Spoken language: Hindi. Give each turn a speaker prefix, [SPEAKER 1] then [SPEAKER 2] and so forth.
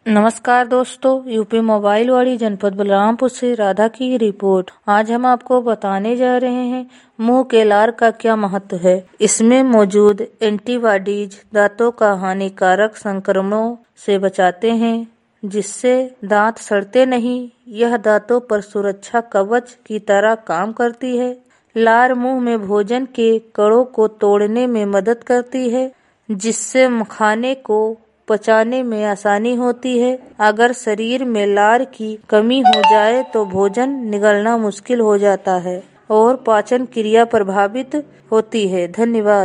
[SPEAKER 1] नमस्कार दोस्तों, यूपी मोबाइल वाली जनपद बलरामपुर से राधा की रिपोर्ट। आज हम आपको बताने जा रहे हैं मुंह के लार का क्या महत्व है। इसमें मौजूद एंटीबॉडीज दांतों का हानिकारक संक्रमणों से बचाते हैं, जिससे दांत सड़ते नहीं। यह दांतों पर सुरक्षा कवच की तरह काम करती है। लार मुंह में भोजन के कणों को तोड़ने में मदद करती है, जिससे खाने को पचाने में आसानी होती है। अगर शरीर में लार की कमी हो जाए तो भोजन निगलना मुश्किल हो जाता है और पाचन क्रिया प्रभावित होती है। धन्यवाद।